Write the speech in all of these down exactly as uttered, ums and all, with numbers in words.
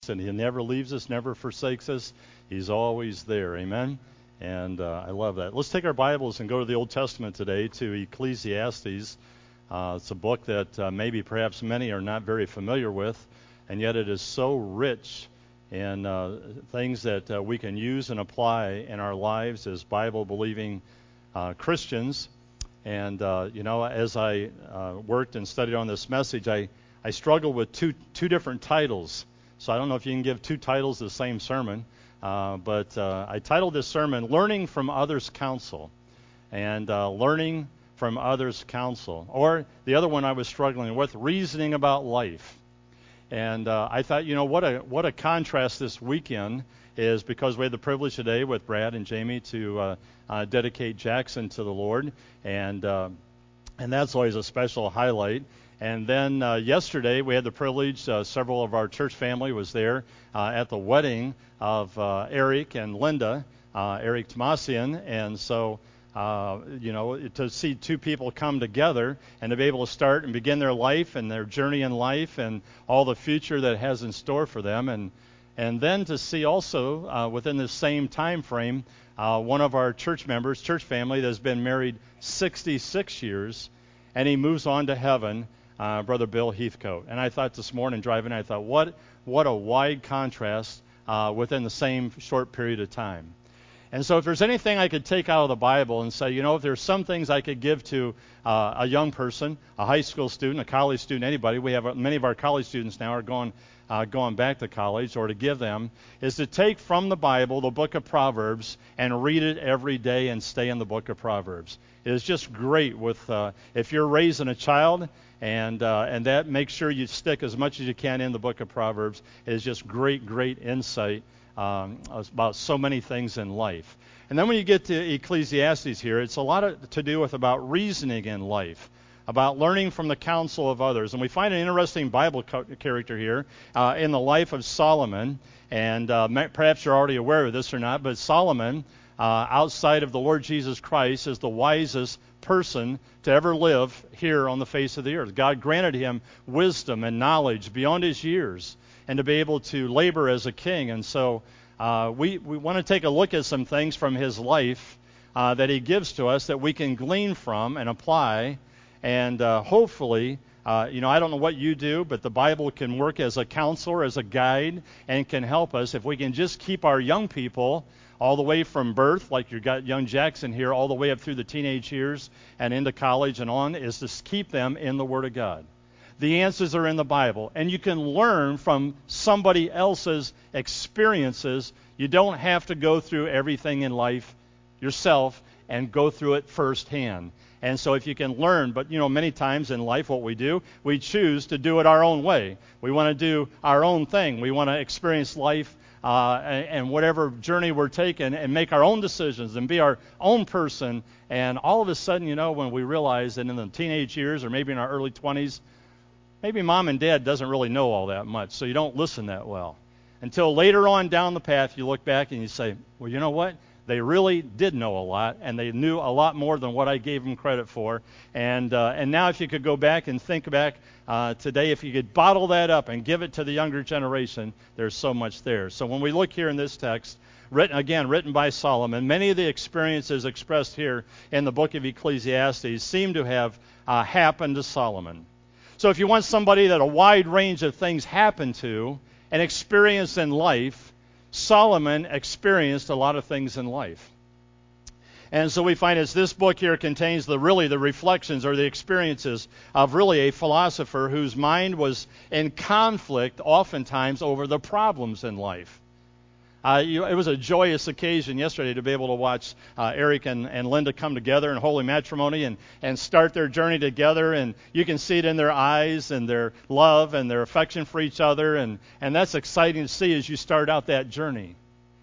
and he never leaves us, never forsakes us. He's always there. Amen? And uh, I love that. Let's take our Bibles and go to the Old Testament today, to Ecclesiastes. Uh, it's a book that uh, maybe perhaps many are not very familiar with, and yet it is so rich in uh, things that uh, we can use and apply in our lives as Bible-believing uh, Christians. And, uh, you know, as I uh, worked and studied on this message, I, I struggled with two two different titles. So I don't know if you can give two titles to the same sermon, uh, but uh, I titled this sermon, Learning from Others' Counsel, and uh, Learning from Others' Counsel. Or the other one I was struggling with, Reasoning About Life. And uh, I thought, you know, what a what a contrast this weekend is, because we had the privilege today with Brad and Jamie to uh, uh, dedicate Jackson to the Lord, and uh, and that's always a special highlight. And then uh, yesterday we had the privilege, uh, several of our church family was there uh, at the wedding of uh, Eric and Linda, uh, Eric Tomasian, and so, uh, you know, to see two people come together and to be able to start and begin their life and their journey in life and all the future that it has in store for them. And and then to see also uh, within the same time frame, uh, one of our church members, church family that has been married sixty-six years, and he moves on to heaven, Uh, Brother Bill Heathcote. And I thought this morning driving, I thought, what what a wide contrast uh, within the same short period of time. And so if there's anything I could take out of the Bible and say, you know, if there's some things I could give to uh, a young person, a high school student, a college student, anybody, we have many of our college students now are going uh, going back to college, or to give them, is to take from the Bible the book of Proverbs and read it every day and stay in the book of Proverbs. It is just great with uh, if you're raising a child, and uh, and that makes sure you stick as much as you can in the book of Proverbs. It is just great, great insight um, about so many things in life. And then when you get to Ecclesiastes here, it's a lot of, to do with about reasoning in life, about learning from the counsel of others. And we find an interesting Bible co- character here uh, in the life of Solomon. And uh, perhaps you're already aware of this or not, but Solomon, uh, outside of the Lord Jesus Christ, is the wisest person to ever live here on the face of the earth. God granted him wisdom and knowledge beyond his years, and to be able to labor as a king. And so uh, we, we want to take a look at some things from his life uh, that he gives to us that we can glean from and apply. And uh, hopefully, uh, you know, I don't know what you do, but the Bible can work as a counselor, as a guide, and can help us if we can just keep our young people all the way from birth, like you've got young Jackson here, all the way up through the teenage years and into college and on, is to keep them in the Word of God. The answers are in the Bible, and you can learn from somebody else's experiences. You don't have to go through everything in life yourself and go through it firsthand. And so if you can learn, but, you know, many times in life what we do, we choose to do it our own way. We want to do our own thing. We want to experience life Uh, and, and whatever journey we're taking, and make our own decisions and be our own person. And all of a sudden, you know, when we realize that in the teenage years or maybe in our early twenties, maybe mom and dad doesn't really know all that much, so you don't listen that well. Until later on down the path, you look back and you say, well, you know what? They really did know a lot, and they knew a lot more than what I gave them credit for. And uh, and now if you could go back and think back uh, today, if you could bottle that up and give it to the younger generation, there's so much there. So when we look here in this text, written again, written by Solomon, many of the experiences expressed here in the book of Ecclesiastes seem to have uh, happened to Solomon. So if you want somebody that a wide range of things happen to and experience in life, Solomon experienced a lot of things in life. And so we find as this book here contains the really the reflections or the experiences of really a philosopher whose mind was in conflict oftentimes over the problems in life. Uh, you, it was a joyous occasion yesterday to be able to watch uh, Eric and, and Linda come together in holy matrimony and, and start their journey together. And you can see it in their eyes and their love and their affection for each other. And, and that's exciting to see as you start out that journey.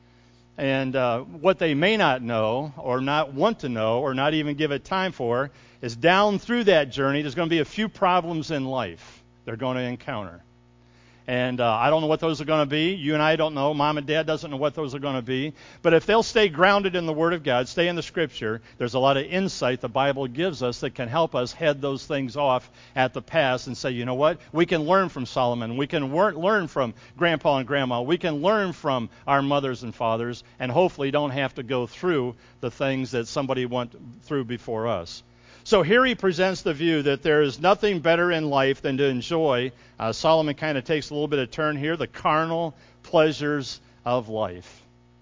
And uh, what they may not know or not want to know or not even give it time for is down through that journey, there's going to be a few problems in life they're going to encounter. And uh, I don't know what those are going to be. You and I don't know. Mom and Dad doesn't know what those are going to be. But if they'll stay grounded in the Word of God, stay in the Scripture, there's a lot of insight the Bible gives us that can help us head those things off at the pass and say, you know what? We can learn from Solomon. We can wor- learn from Grandpa and Grandma. We can learn from our mothers and fathers, and hopefully don't have to go through the things that somebody went through before us. So here he presents the view that there is nothing better in life than to enjoy, uh, Solomon kind of takes a little bit of turn here, the carnal pleasures of life.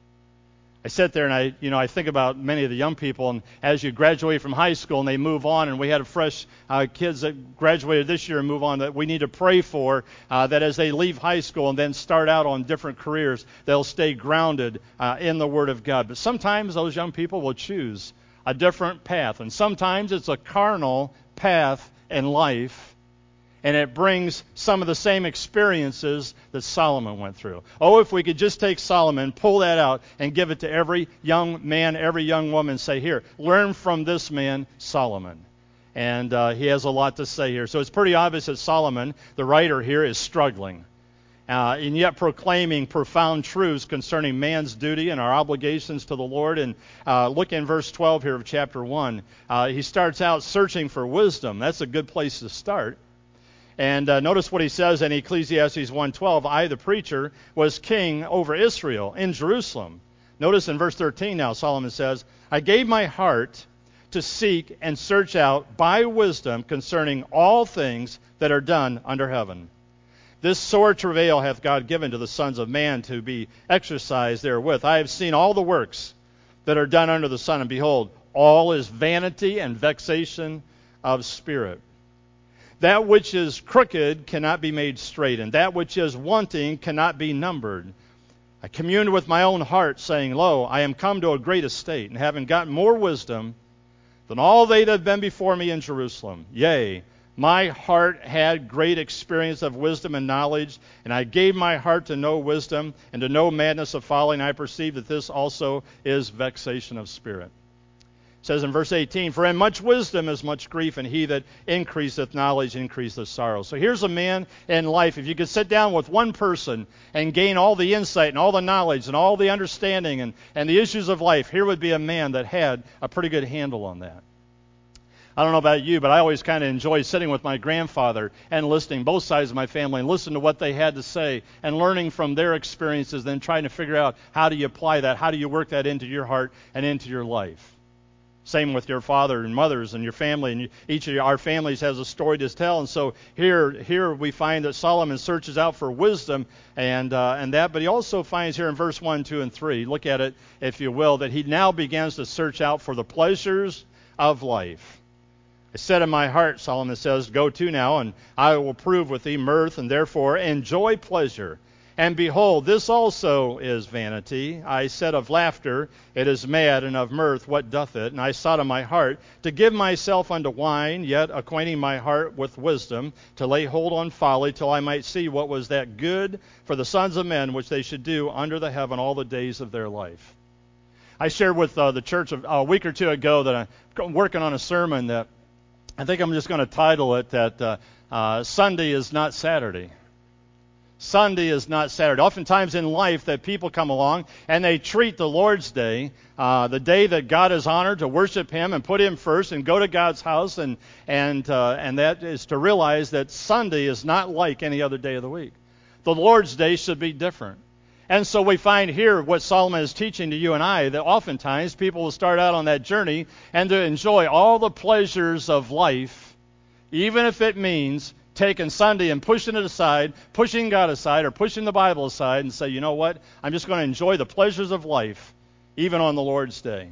I sit there and I, you know, I think about many of the young people, and as you graduate from high school and they move on, and we had a fresh uh, kids that graduated this year and move on that we need to pray for, uh, that as they leave high school and then start out on different careers, they'll stay grounded uh, in the Word of God. But sometimes those young people will choose a different path, and sometimes it's a carnal path in life, and it brings some of the same experiences that Solomon went through. Oh, if we could just take Solomon, pull that out, and give it to every young man, every young woman, and say, here, learn from this man, Solomon. And uh, he has a lot to say here. So it's pretty obvious that Solomon, the writer here, is struggling. Uh, and yet proclaiming profound truths concerning man's duty and our obligations to the Lord. And uh, look in verse twelve here of chapter one. Uh, he starts out searching for wisdom. That's a good place to start. And uh, notice what he says in Ecclesiastes one twelve. I, the preacher, was king over Israel in Jerusalem. Notice in verse thirteen now, Solomon says, I gave my heart to seek and search out by wisdom concerning all things that are done under heaven. This sore travail hath God given to the sons of man to be exercised therewith. I have seen all the works that are done under the sun, and behold, all is vanity and vexation of spirit. That which is crooked cannot be made straight, and that which is wanting cannot be numbered. I communed with my own heart, saying, Lo, I am come to a great estate, and having gotten more wisdom than all they that have been before me in Jerusalem. Yea, my heart had great experience of wisdom and knowledge, and I gave my heart to know wisdom and to know madness of folly, and I perceive that this also is vexation of spirit. It says in verse eighteen, For in much wisdom is much grief, and he that increaseth knowledge increaseth sorrow. So here's a man in life. If you could sit down with one person and gain all the insight and all the knowledge and all the understanding and, and the issues of life, here would be a man that had a pretty good handle on that. I don't know about you, but I always kind of enjoyed sitting with my grandfather and listening, both sides of my family, and listening to what they had to say and learning from their experiences, then trying to figure out how do you apply that, how do you work that into your heart and into your life. Same with your father and mothers and your family, and each of our families has a story to tell. And so here, here we find that Solomon searches out for wisdom and uh, and that, but he also finds here in verse one, two, and three, look at it if you will, that he now begins to search out for the pleasures of life. I said in my heart, Solomon says, Go to now, and I will prove with thee mirth, and therefore enjoy pleasure. And behold, this also is vanity. I said of laughter, it is mad, and of mirth, what doth it? And I sought in my heart to give myself unto wine, yet acquainting my heart with wisdom, to lay hold on folly, till I might see what was that good for the sons of men, which they should do under the heaven all the days of their life. I shared with uh, the church a, a week or two ago that I'm working on a sermon that I think I'm just going to title it that uh, uh, Sunday is not Saturday. Sunday is not Saturday. Oftentimes in life that people come along and they treat the Lord's Day, uh, the day that God is honored, to worship Him and put Him first and go to God's house, and and uh, and that is to realize that Sunday is not like any other day of the week. The Lord's Day should be different. And so we find here what Solomon is teaching to you and I, that oftentimes people will start out on that journey and to enjoy all the pleasures of life, even if it means taking Sunday and pushing it aside, pushing God aside, or pushing the Bible aside and say, you know what, I'm just going to enjoy the pleasures of life, even on the Lord's Day.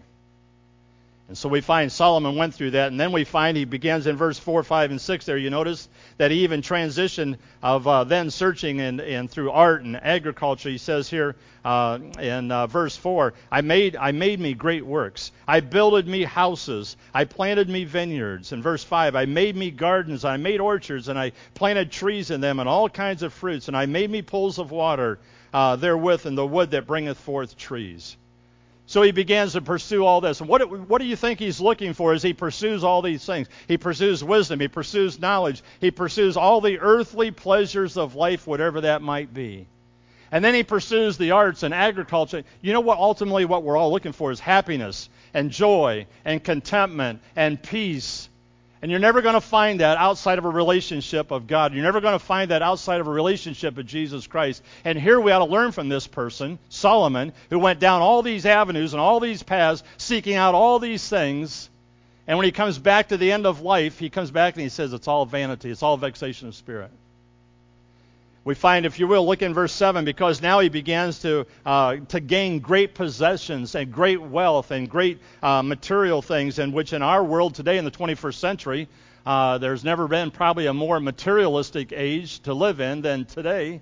And so we find Solomon went through that, and then we find he begins in verse four, five, and six there. You notice that he even transitioned of uh, then searching and, and through art and agriculture. He says here uh, in uh, verse four, I made I made me great works. I builded me houses. I planted me vineyards. In verse five, I made me gardens. I made orchards, and I planted trees in them and all kinds of fruits. And I made me pools of water uh, therewith, and the wood that bringeth forth trees. So he begins to pursue all this. And what, what do you think he's looking for as he pursues all these things? He pursues wisdom. He pursues knowledge. He pursues all the earthly pleasures of life, whatever that might be. And then he pursues the arts and agriculture. You know what? Ultimately, what we're all looking for is happiness and joy and contentment and peace. And you're never going to find that outside of a relationship of God. You're never going to find that outside of a relationship of Jesus Christ. And here we ought to learn from this person, Solomon, who went down all these avenues and all these paths, seeking out all these things. And when he comes back to the end of life, he comes back and he says, it's all vanity. It's all vexation of spirit. We find, if you will, look in verse seven, because now he begins to uh, to gain great possessions and great wealth and great uh, material things, in which in our world today in the twenty-first century, uh, there's never been probably a more materialistic age to live in than today.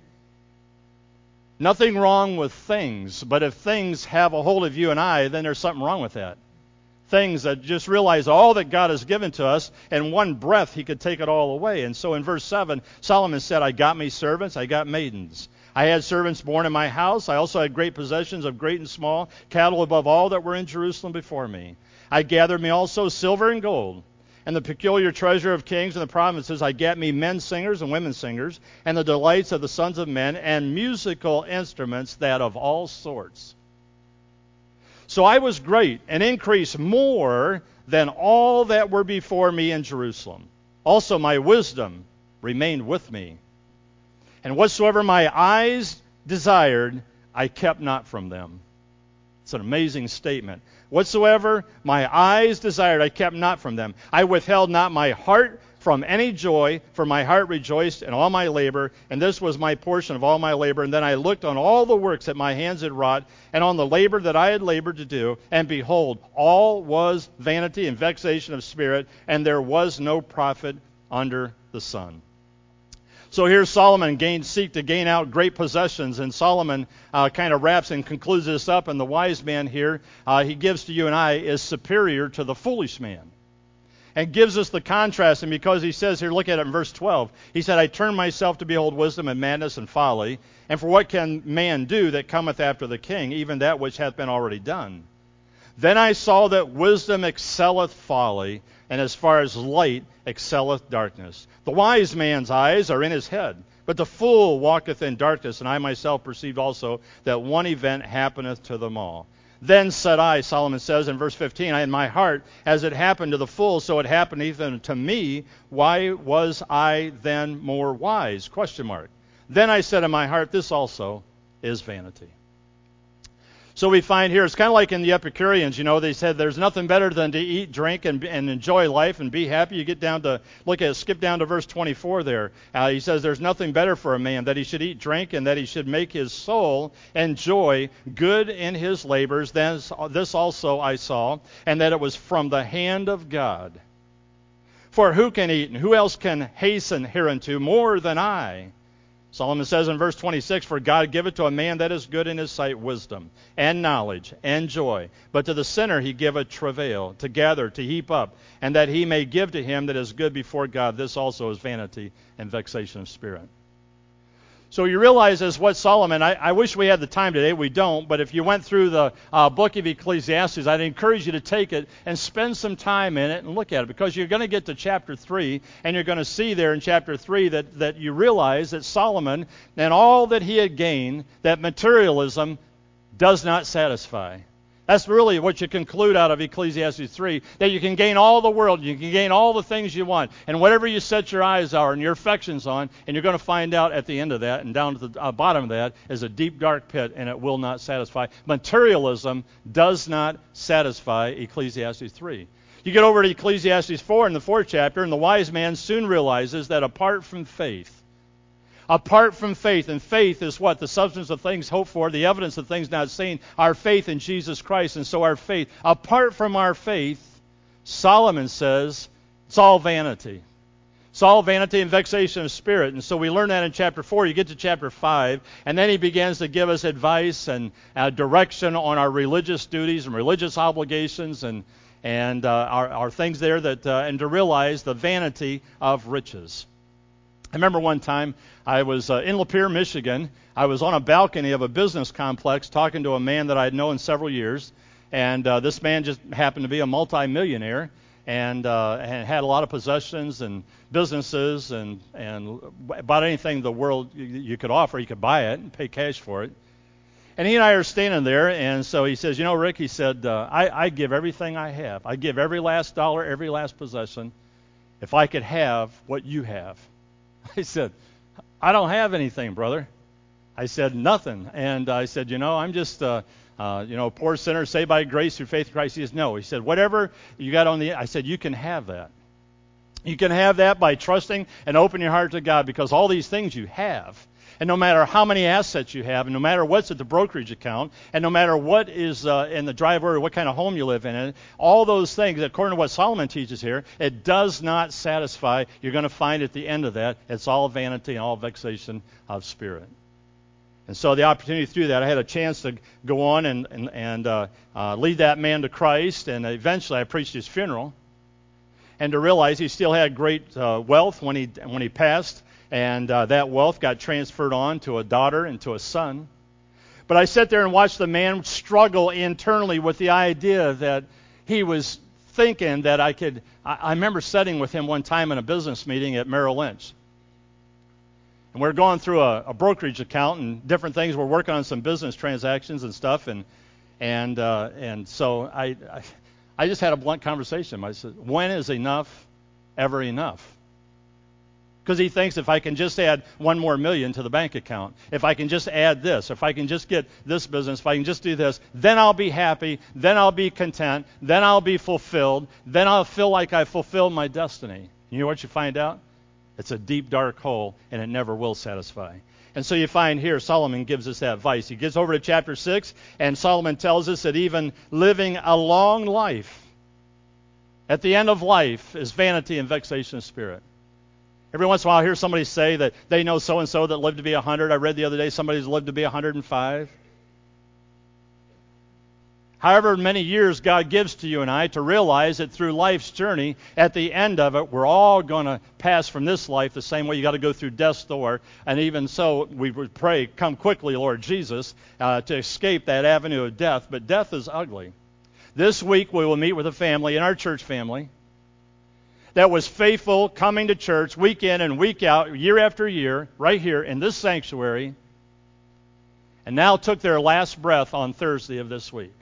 Nothing wrong with things, but if things have a hold of you and I, then there's something wrong with that. Things that just realize all that God has given to us, in one breath he could take it all away. And so in verse seven, Solomon said, I got me servants, I got maidens. I had servants born in my house. I also had great possessions of great and small, cattle above all that were in Jerusalem before me. I gathered me also silver and gold, and the peculiar treasure of kings and the provinces. I gat me men singers and women singers, and the delights of the sons of men, and musical instruments that of all sorts. So I was great and increased more than all that were before me in Jerusalem. Also my wisdom remained with me. And whatsoever my eyes desired, I kept not from them. It's an amazing statement. Whatsoever my eyes desired, I kept not from them. I withheld not my heart from any joy, for my heart rejoiced in all my labor, and this was my portion of all my labor. And then I looked on all the works that my hands had wrought, and on the labor that I had labored to do, and behold, all was vanity and vexation of spirit, and there was no profit under the sun. So here Solomon gained, seek to gain out great possessions, and Solomon uh, kind of wraps and concludes this up, and the wise man here, uh, he gives to you and I, is superior to the foolish man. And gives us the contrast, and because he says here, look at it in verse twelve, he said, I turn myself to behold wisdom and madness and folly, and for what can man do that cometh after the king, even that which hath been already done? Then I saw that wisdom excelleth folly, and as far as light excelleth darkness. The wise man's eyes are in his head, but the fool walketh in darkness, and I myself perceived also that one event happeneth to them all. Then said I, Solomon says in verse fifteen, in my heart, as it happened to the fool, so it happened even to me. Why was I then more wise? Question mark. Then I said in my heart, this also is vanity. So we find here, it's kind of like in the Epicureans, you know, they said there's nothing better than to eat, drink, and, and enjoy life and be happy. You get down to, look at, skip down to verse twenty-four there. Uh, he says there's nothing better for a man, that he should eat, drink, and that he should make his soul enjoy good in his labors. Then this also I saw, and that it was from the hand of God. For who can eat, and who else can hasten hereunto more than I? Solomon says in verse twenty-six, for God giveth to a man that is good in his sight wisdom, and knowledge, and joy. But to the sinner he giveth travail, to gather, to heap up, and that he may give to him that is good before God. This also is vanity and vexation of spirit. So you realize as what Solomon, I, I wish we had the time today, we don't, but if you went through the uh, book of Ecclesiastes, I'd encourage you to take it and spend some time in it and look at it, because you're going to get to chapter three, and you're going to see there in chapter three that, that you realize that Solomon and all that he had gained, that materialism does not satisfy. That's really what you conclude out of Ecclesiastes three, that you can gain all the world, you can gain all the things you want, and whatever you set your eyes on and your affections on, and you're going to find out at the end of that, and down to the uh, bottom of that, is a deep, dark pit, and it will not satisfy. Materialism does not satisfy, Ecclesiastes three. You get over to Ecclesiastes four in the fourth chapter, and the wise man soon realizes that apart from faith, Apart from faith, and faith is what? The substance of things hoped for, the evidence of things not seen, our faith in Jesus Christ. And so our faith, apart from our faith, Solomon says, it's all vanity. It's all vanity and vexation of spirit. And so we learn that in chapter four. You get to chapter five, and then he begins to give us advice and uh, direction on our religious duties and religious obligations and, and uh, our, our things there, that uh, and to realize the vanity of riches. I remember one time I was uh, in Lapeer, Michigan. I was on a balcony of a business complex talking to a man that I had known several years. And uh, this man just happened to be a multimillionaire and, uh, and had a lot of possessions and businesses and, and about anything the world you, you could offer, he could buy it and pay cash for it. And he and I are standing there, and so he says, you know, Rick, he said, uh, I, I give everything I have. I give every last dollar, every last possession, if I could have what you have. I said, I don't have anything, brother. I said, nothing. And I said, you know, I'm just, uh, uh, you know, a poor sinner saved by grace through faith in Christ. He says, no. He said, whatever you got on the, I said, you can have that. You can have that by trusting and opening your heart to God, because all these things you have. And no matter how many assets you have, and no matter what's at the brokerage account, and no matter what is uh, in the driveway or what kind of home you live in, and all those things, according to what Solomon teaches here, it does not satisfy. You're going to find at the end of that, it's all vanity and all vexation of spirit. And so the opportunity through that, I had a chance to go on and, and, and uh, uh, lead that man to Christ, and eventually I preached his funeral. And to realize he still had great uh, wealth when he when he passed. And uh, that wealth got transferred on to a daughter and to a son. But I sat there and watched the man struggle internally with the idea that he was thinking that I could... I, I remember sitting with him one time in a business meeting at Merrill Lynch. And we we're going through a, a brokerage account and different things. We're working on some business transactions and stuff. And and uh, and so I, I, I just had a blunt conversation. I said, when is enough ever enough? Because he thinks if I can just add one more million to the bank account, if I can just add this, if I can just get this business, if I can just do this, then I'll be happy, then I'll be content, then I'll be fulfilled, then I'll feel like I fulfilled my destiny. You know what you find out? It's a deep, dark hole, and it never will satisfy. And so you find here Solomon gives us that advice. He gets over to chapter six, and Solomon tells us that even living a long life, at the end of life, is vanity and vexation of spirit. Every once in a while I hear somebody say that they know so-and-so that lived to be one hundred. I read the other day somebody's lived to be one hundred five. However many years God gives to you and I, to realize that through life's journey, at the end of it, we're all going to pass from this life the same way you got to go through death's door. And even so, we would pray, come quickly, Lord Jesus, uh, to escape that avenue of death. But death is ugly. This week we will meet with a family in our church family that was faithful, coming to church week in and week out, year after year, right here in this sanctuary, and now took their last breath on Thursday of this week.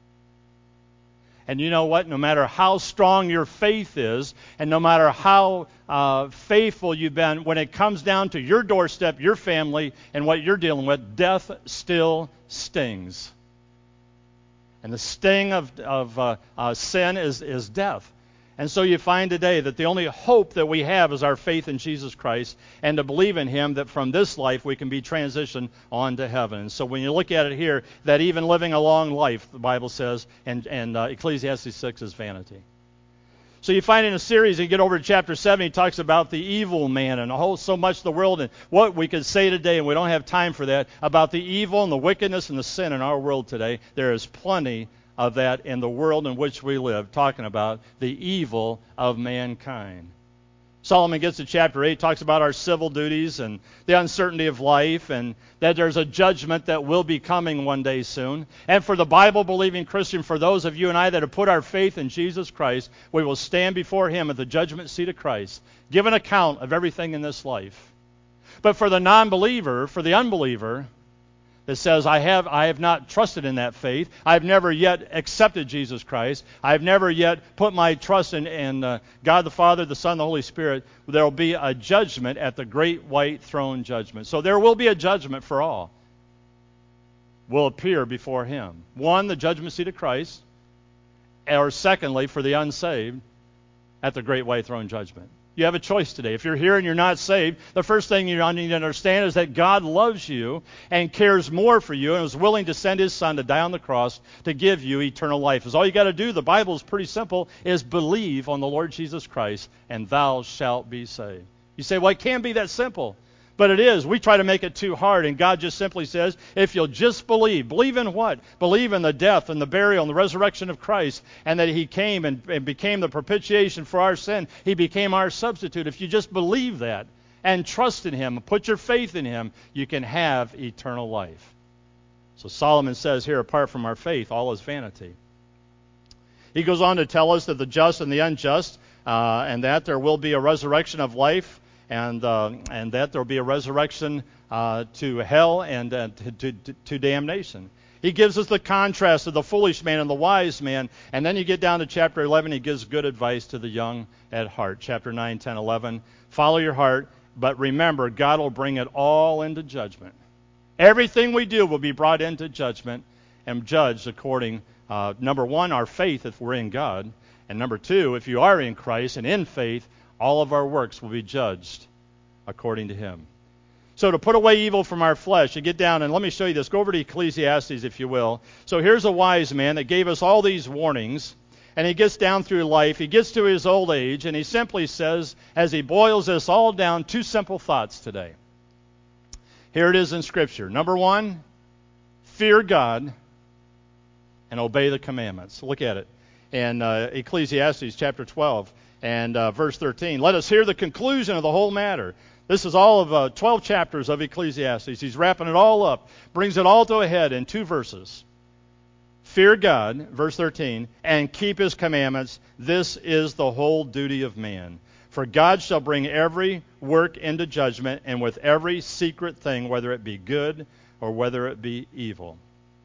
And you know what? No matter how strong your faith is, and no matter how uh, faithful you've been, when it comes down to your doorstep, your family, and what you're dealing with, death still stings. And the sting of, of uh, uh, sin is, is death. And so you find today that the only hope that we have is our faith in Jesus Christ, and to believe in Him, that from this life we can be transitioned on to heaven. And so when you look at it here, that even living a long life, the Bible says, and, and uh, Ecclesiastes six is vanity. So you find in a series, you get over to chapter seven, he talks about the evil man and a whole, so much of the world, and what we could say today, and we don't have time for that, about the evil and the wickedness and the sin in our world today. There is plenty of that in the world in which we live, talking about the evil of mankind. Solomon gets to chapter eight, talks about our civil duties and the uncertainty of life, and that there's a judgment that will be coming one day soon. And for the Bible-believing Christian, for those of you and I that have put our faith in Jesus Christ, we will stand before Him at the judgment seat of Christ, give an account of everything in this life. But for the non-believer, for the unbeliever, that says, I have I have not trusted in that faith. I've never yet accepted Jesus Christ. I've never yet put my trust in, in uh, God the Father, the Son, the Holy Spirit. There will be a judgment at the great white throne judgment. So there will be a judgment for all. Will appear before Him. One, the judgment seat of Christ. Or secondly, for the unsaved, at the great white throne judgment. You have a choice today. If you're here and you're not saved, the first thing you need to understand is that God loves you and cares more for you and is willing to send His Son to die on the cross to give you eternal life. Is all you got to do, the Bible is pretty simple, is believe on the Lord Jesus Christ, and thou shalt be saved. You say, well, it can't be that simple. But it is. We try to make it too hard, and God just simply says, if you'll just believe. Believe in what? Believe in the death and the burial and the resurrection of Christ, and that He came and, and became the propitiation for our sin. He became our substitute. If you just believe that and trust in Him, put your faith in Him, you can have eternal life. So Solomon says here, apart from our faith, all is vanity. He goes on to tell us that the just and the unjust, uh, and that there will be a resurrection of life, and uh, and that there will be a resurrection uh, to hell and uh, to, to, to damnation. He gives us the contrast of the foolish man and the wise man. And then you get down to chapter eleven, he gives good advice to the young at heart. Chapter nine, ten, eleven. Follow your heart, but remember, God will bring it all into judgment. Everything we do will be brought into judgment and judged according, uh, number one, our faith if we're in God. And number two, if you are in Christ and in faith, all of our works will be judged according to him. So to put away evil from our flesh, you get down, and let me show you this. Go over to Ecclesiastes, if you will. So here's a wise man that gave us all these warnings, and he gets down through life. He gets to his old age, and he simply says, as he boils this all down, two simple thoughts today. Here it is in Scripture. Number one, fear God and obey the commandments. Look at it in uh, Ecclesiastes chapter twelve and uh, verse thirteen. Let us hear the conclusion of the whole matter. This is all of uh, twelve chapters of Ecclesiastes. He's wrapping it all up, brings it all to a head in two verses. Fear God, verse thirteen, and keep his commandments. This is the whole duty of man. For God shall bring every work into judgment, and with every secret thing, whether it be good or whether it be evil.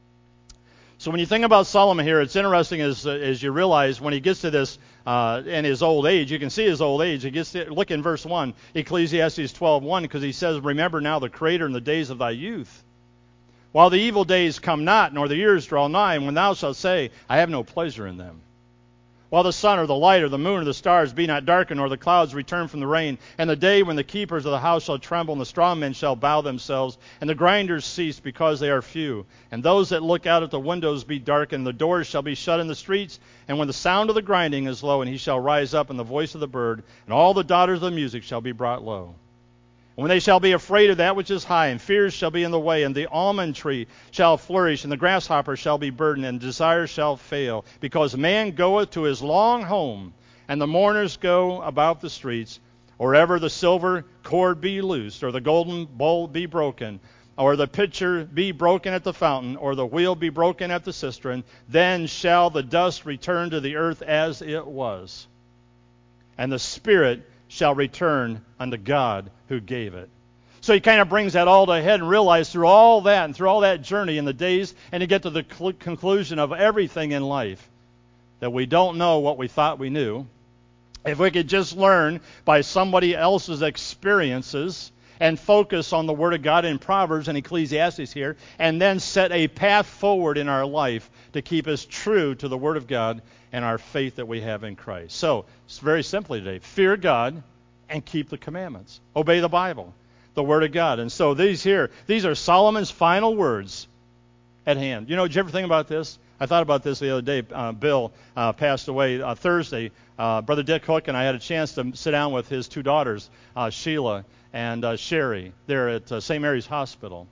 So when you think about Solomon here, it's interesting as, uh, as you realize when he gets to this uh, in his old age, you can see his old age. He gets to, look in verse one, Ecclesiastes twelve one, because he says, remember now the Creator in the days of thy youth, while the evil days come not, nor the years draw nigh, and when thou shalt say, I have no pleasure in them. While the sun or the light or the moon or the stars be not darkened, nor the clouds return from the rain, and the day when the keepers of the house shall tremble, and the strong men shall bow themselves, and the grinders cease because they are few, and those that look out at the windows be darkened, the doors shall be shut in the streets, and when the sound of the grinding is low, and he shall rise up in the voice of the bird, and all the daughters of music shall be brought low. When they shall be afraid of that which is high, and fears shall be in the way, and the almond tree shall flourish, and the grasshopper shall be burdened, and desire shall fail, because man goeth to his long home, and the mourners go about the streets, or ever the silver cord be loosed, or the golden bowl be broken, or the pitcher be broken at the fountain, or the wheel be broken at the cistern, then shall the dust return to the earth as it was, and the spirit shall return unto God who gave it. So he kind of brings that all to a head and realize through all that and through all that journey in the days and to get to the cl- conclusion of everything in life that we don't know what we thought we knew. If we could just learn by somebody else's experiences and focus on the Word of God in Proverbs and Ecclesiastes here, and then set a path forward in our life to keep us true to the Word of God and our faith that we have in Christ. So, it's very simply today, fear God and keep the commandments. Obey the Bible, the Word of God. And so these here, these are Solomon's final words at hand. You know, did you ever think about this? I thought about this the other day. Uh, Bill uh, passed away uh, Thursday. Uh, Brother Dick Hook and I had a chance to sit down with his two daughters, uh, Sheila and uh, Sherry, there at uh, Saint Mary's Hospital.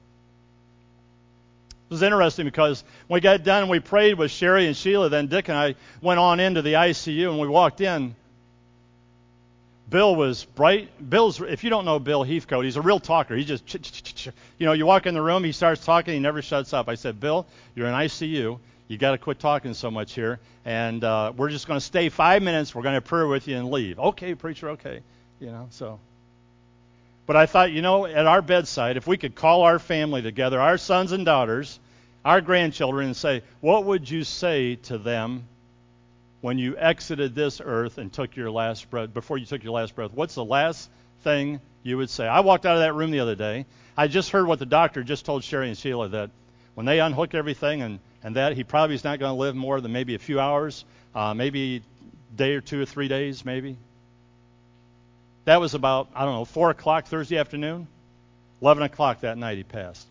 It was interesting because when we got done and we prayed with Sherry and Sheila, then Dick and I went on into the I C U, and we walked in. Bill was bright. Bill's, if you don't know Bill Heathcote, he's a real talker. He just, you know, you walk in the room, he starts talking, he never shuts up. I said, Bill, you're in I C U. You got to quit talking so much here, and uh, we're just going to stay five minutes. We're going to pray with you and leave. Okay, preacher, okay. You know, so. But I thought, you know, at our bedside, if we could call our family together, our sons and daughters, our grandchildren, and say, what would you say to them when you exited this earth and took your last breath, before you took your last breath? What's the last thing you would say? I walked out of that room the other day. I just heard what the doctor just told Sherry and Sheila, that when they unhook everything and, and that, he probably is not going to live more than maybe a few hours, uh, maybe a day or two or three days, maybe. That was about, I don't know, four o'clock Thursday afternoon. eleven o'clock that night he passed.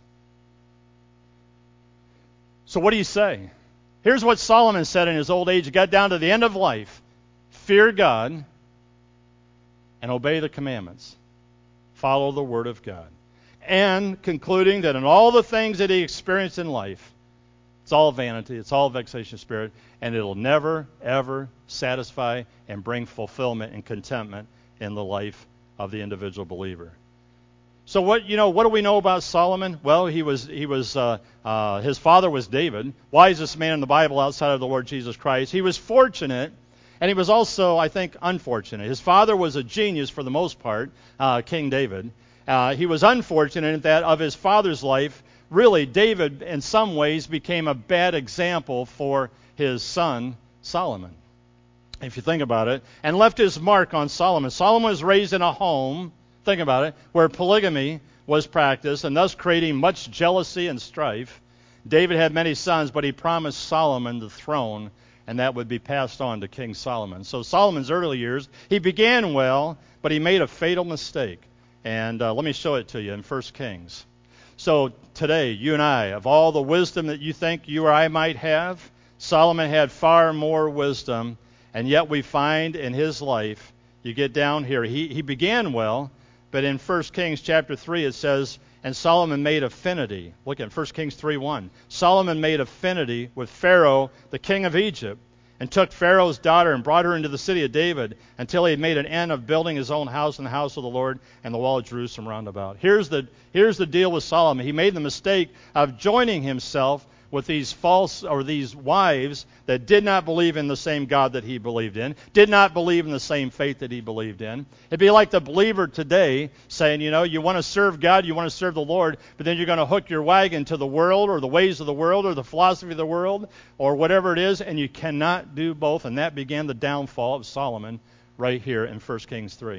So what do you say? Here's what Solomon said in his old age. He got down to the end of life. Fear God and obey the commandments. Follow the Word of God. And concluding that in all the things that he experienced in life, it's all vanity, it's all vexation of spirit, and it'll never, ever satisfy and bring fulfillment and contentment in the life of the individual believer. So what you know? What do we know about Solomon? Well, he was he was uh, uh, his father was David, wisest man in the Bible outside of the Lord Jesus Christ. He was fortunate, and he was also, I think, unfortunate. His father was a genius for the most part, uh, King David. Uh, he was unfortunate in that of his father's life, really, David in some ways became a bad example for his son Solomon, if you think about it, and left his mark on Solomon. Solomon was raised in a home. Think about it, where polygamy was practiced, and thus creating much jealousy and strife. David had many sons, but he promised Solomon the throne, and that would be passed on to King Solomon. So Solomon's early years, he began well, but he made a fatal mistake. And uh, let me show it to you in First Kings. So today, you and I, of all the wisdom that you think you or I might have, Solomon had far more wisdom, and yet we find in his life, you get down here, he, he began well, but in First Kings chapter three it says, and Solomon made affinity. Look at First Kings three one. Solomon made affinity with Pharaoh, the king of Egypt, and took Pharaoh's daughter and brought her into the city of David until he had made an end of building his own house and the house of the Lord and the wall of Jerusalem round about. Here's the, here's the deal with Solomon. He made the mistake of joining himself with these false or these wives that did not believe in the same God that he believed in, did not believe in the same faith that he believed in. It'd be like the believer today saying, you know, you want to serve God, you want to serve the Lord, but then you're going to hook your wagon to the world or the ways of the world or the philosophy of the world or whatever it is, and you cannot do both. And that began the downfall of Solomon right here in First Kings three.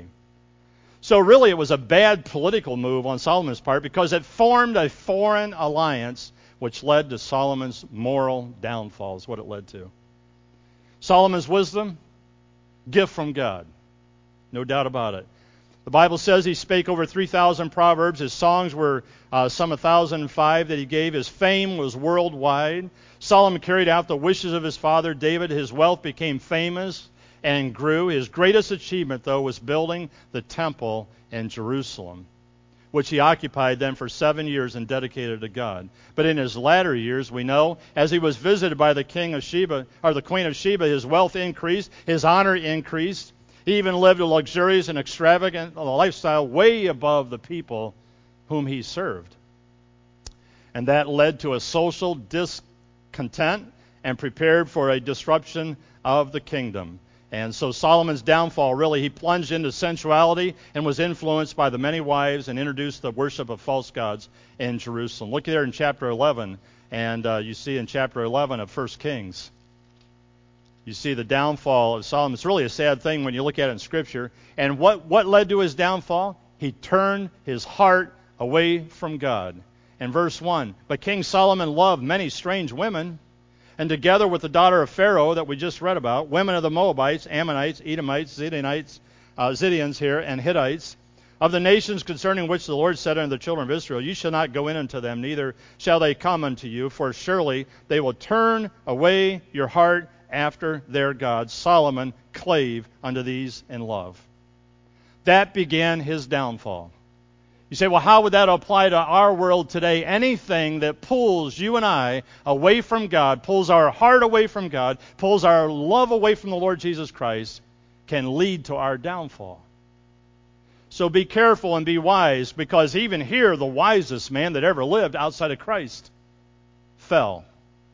So really it was a bad political move on Solomon's part because it formed a foreign alliance which led to Solomon's moral downfall, is what it led to. Solomon's wisdom, gift from God. No doubt about it. The Bible says he spake over three thousand proverbs. His songs were uh, some one thousand five that he gave. His fame was worldwide. Solomon carried out the wishes of his father David. His wealth became famous and grew. His greatest achievement, though, was building the temple in Jerusalem, which he occupied then for seven years and dedicated to God. But in his latter years, we know, as he was visited by the king of Sheba, or the queen of Sheba, his wealth increased, his honor increased. He even lived a luxurious and extravagant lifestyle way above the people whom he served. And that led to a social discontent and prepared for a disruption of the kingdom. And so Solomon's downfall, really, he plunged into sensuality and was influenced by the many wives and introduced the worship of false gods in Jerusalem. Look there in chapter eleven, and uh, you see in chapter eleven of First Kings, you see the downfall of Solomon. It's really a sad thing when you look at it in Scripture. And what, what led to his downfall? He turned his heart away from God. In verse one, but King Solomon loved many strange women, and together with the daughter of Pharaoh that we just read about, women of the Moabites, Ammonites, Edomites, Zidonites, uh, Zidians here, and Hittites, of the nations concerning which the Lord said unto the children of Israel, you shall not go in unto them, neither shall they come unto you, for surely they will turn away your heart after their gods. Solomon clave unto these in love. That began his downfall. You say, well, how would that apply to our world today? Anything that pulls you and I away from God, pulls our heart away from God, pulls our love away from the Lord Jesus Christ, can lead to our downfall. So be careful and be wise, because even here, the wisest man that ever lived outside of Christ fell.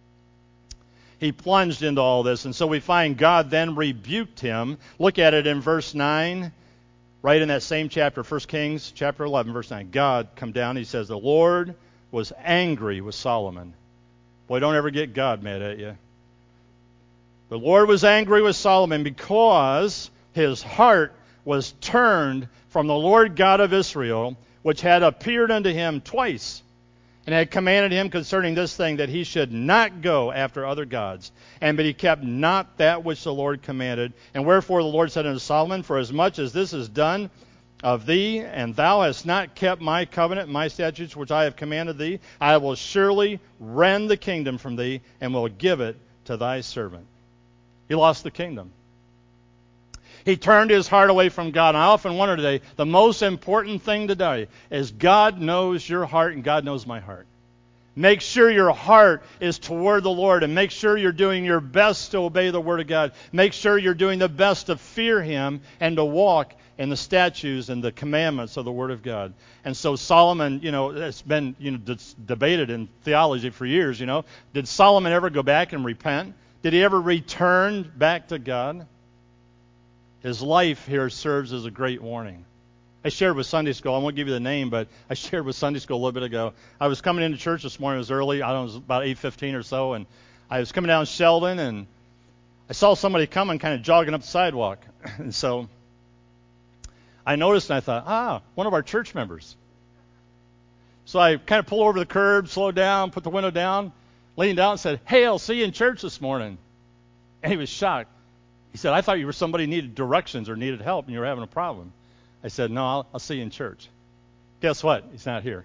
He plunged into all this, and so we find God then rebuked him. Look at it in verse nine. Right in that same chapter, First Kings, chapter eleven, verse nine. God come down, he says, the Lord was angry with Solomon. Boy, don't ever get God mad at you. The Lord was angry with Solomon because his heart was turned from the Lord God of Israel, which had appeared unto him twice, and had commanded him concerning this thing, that he should not go after other gods. And but he kept not that which the Lord commanded. And wherefore the Lord said unto Solomon, for as much as this is done of thee, and thou hast not kept my covenant, my statutes, which I have commanded thee, I will surely rend the kingdom from thee, and will give it to thy servant. He lost the kingdom. He turned his heart away from God. And I often wonder today, the most important thing today is God knows your heart and God knows my heart. Make sure your heart is toward the Lord, and make sure you're doing your best to obey the Word of God. Make sure you're doing the best to fear Him and to walk in the statutes and the commandments of the Word of God. And so Solomon, you know, it's been you know d- debated in theology for years, you know. Did Solomon ever go back and repent? Did he ever return back to God? His life here serves as a great warning. I shared with Sunday school, I won't give you the name, but I shared with Sunday school a little bit ago. I was coming into church this morning, it was early, I don't know, it was about eight fifteen or so, and I was coming down Sheldon, and I saw somebody coming kind of jogging up the sidewalk. And so I noticed, and I thought, ah, one of our church members. So I kind of pulled over the curb, slowed down, put the window down, leaned out and said, hey, I'll see you in church this morning. And he was shocked. He said, I thought you were somebody who needed directions or needed help, and you were having a problem. I said, no, I'll, I'll see you in church. Guess what? He's not here.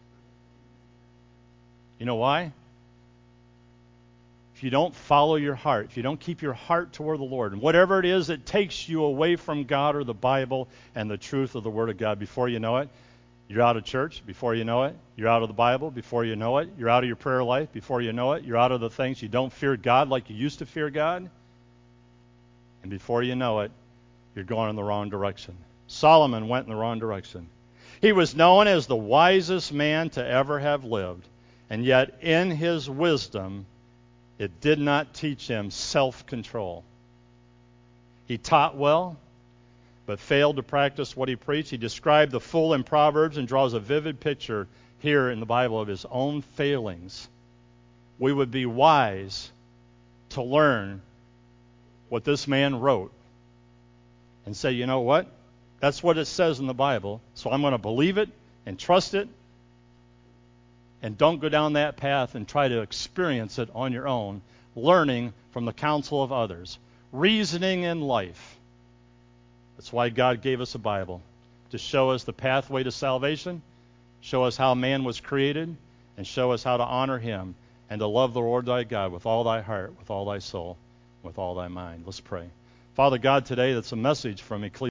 You know why? If you don't follow your heart, if you don't keep your heart toward the Lord, and whatever it is that takes you away from God or the Bible and the truth of the Word of God, before you know it, you're out of church. Before you know it, you're out of the Bible. Before you know it, you're out of your prayer life. Before you know it, you're out of the things. You don't fear God like you used to fear God. And before you know it, you're going in the wrong direction. Solomon went in the wrong direction. He was known as the wisest man to ever have lived, and yet in his wisdom, it did not teach him self-control. He taught well, but failed to practice what he preached. He described the fool in Proverbs and draws a vivid picture here in the Bible of his own failings. We would be wise to learn what this man wrote and say, you know what? That's what it says in the Bible, so I'm going to believe it and trust it, and don't go down that path and try to experience it on your own, learning from the counsel of others, reasoning in life. That's why God gave us a Bible, to show us the pathway to salvation, show us how man was created, and show us how to honor Him and to love the Lord thy God with all thy heart, with all thy soul, with all thy mind. Let's pray. Father God, today that's a message from Ecclesiastes.